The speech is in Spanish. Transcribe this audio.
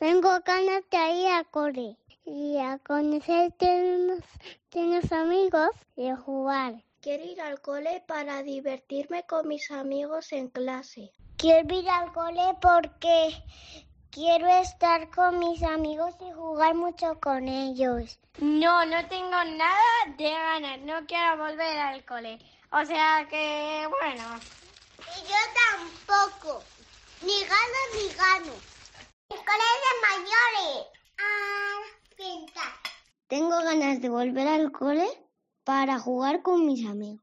Tengo ganas de ir al cole y a conocer unos amigos y a jugar. Quiero ir al cole para divertirme con mis amigos en clase. Quiero ir al cole porque quiero estar con mis amigos y jugar mucho con ellos. No tengo nada de ganas, no quiero volver al cole. O sea que, bueno. Y yo tampoco. Ni gano. El cole es de mayores. Pintar. Tengo ganas de volver al cole para jugar con mis amigos.